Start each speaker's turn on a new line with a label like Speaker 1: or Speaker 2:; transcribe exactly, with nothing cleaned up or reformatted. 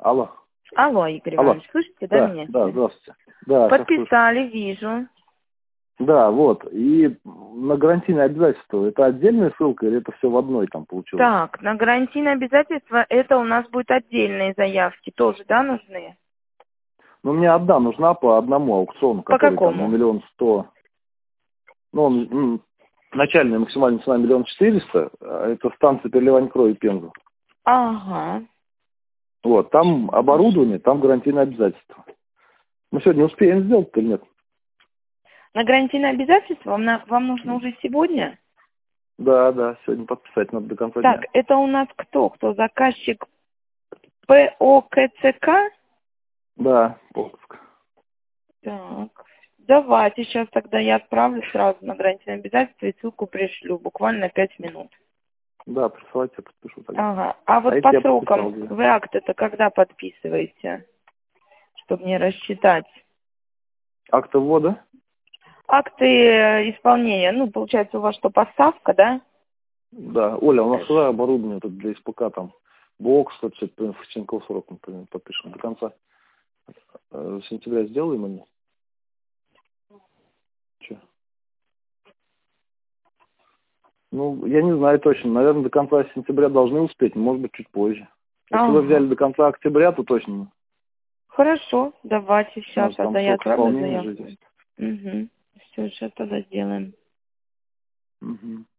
Speaker 1: Алло.
Speaker 2: Алло, Игорь
Speaker 1: Алло.
Speaker 2: Иванович, слышите, да,
Speaker 1: Да,
Speaker 2: меня?
Speaker 1: да, здравствуйте. Да, сейчас слышу.
Speaker 2: Подписали, вижу.
Speaker 1: Да, вот. И на гарантийные обязательства это отдельная ссылка или это все в одной там получилось?
Speaker 2: Так, на гарантийные обязательства это у нас будет отдельные заявки. Тоже, да, нужны?
Speaker 1: Ну, мне одна нужна по одному аукциону,
Speaker 2: По
Speaker 1: который там
Speaker 2: какому?
Speaker 1: на миллион сто. Ну, он, м, начальная максимальная цена миллион четыреста, а это станция переливания крови Пенза.
Speaker 2: Ага.
Speaker 1: Вот, там оборудование, там гарантийные обязательства. Мы сегодня успеем сделать или нет?
Speaker 2: На гарантийные обязательства вам, на- вам нужно уже сегодня?
Speaker 1: Да, да, сегодня подписать надо до конца
Speaker 2: Так,
Speaker 1: дня.
Speaker 2: это у нас кто? Кто заказчик ПОКЦК?
Speaker 1: Да, Полковск.
Speaker 2: Так, давайте сейчас тогда я отправлю сразу на гарантийные обязательства и ссылку пришлю, буквально пять минут.
Speaker 1: Да, присылайте, я подпишу тогда.
Speaker 2: Ага, а вот
Speaker 1: А
Speaker 2: по
Speaker 1: эти я
Speaker 2: срокам
Speaker 1: подписал, да.
Speaker 2: вы акт это когда подписываете, чтобы не рассчитать?
Speaker 1: Акты ввода?
Speaker 2: Акты э, исполнения, ну, получается, у вас что, поставка, да?
Speaker 1: Да. Оля, у нас уже оборудование тут для СПК там. Бокс, вот что-то в Ченков срок, например, подпишем до конца э, сентября сделаем они. Че? Ну, я не знаю точно. Наверное, до конца сентября должны успеть, может быть, чуть позже. Если вы взяли
Speaker 2: Ага.
Speaker 1: до конца октября, то точно.
Speaker 2: Хорошо, давайте
Speaker 1: У
Speaker 2: сейчас
Speaker 1: нас там
Speaker 2: тогда я
Speaker 1: срок
Speaker 2: отправлю
Speaker 1: исполнения
Speaker 2: заявку.
Speaker 1: же есть.
Speaker 2: Угу. Все, сейчас тогда сделаем.
Speaker 1: Угу.